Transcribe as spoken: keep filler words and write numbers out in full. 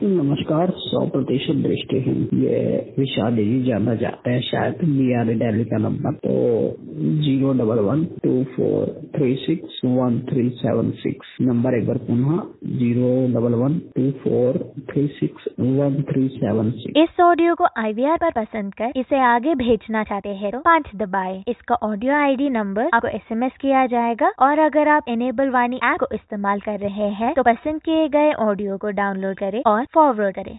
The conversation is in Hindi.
नमस्कार। सौ प्रतिशत दृष्टिहीन ये विशाल जी जानना चाहते हैं, शायद बी आर दिल्ली का नंबर तो zero double one two four three six one three seven six number एक बार पुनः zero double one two four three six one three seven six. इस ऑडियो को आई वी आर पर पसंद कर इसे आगे भेजना चाहते हैं तो पाँच दबाएं। इसका ऑडियो आई डी नंबर आपको एस एम एस किया जाएगा और अगर आप इनेबल वाणी ऐप को इस्तेमाल कर रहे हैं तो पसंद किए गए ऑडियो को डाउनलोड करें और फॉरवर्ड करें।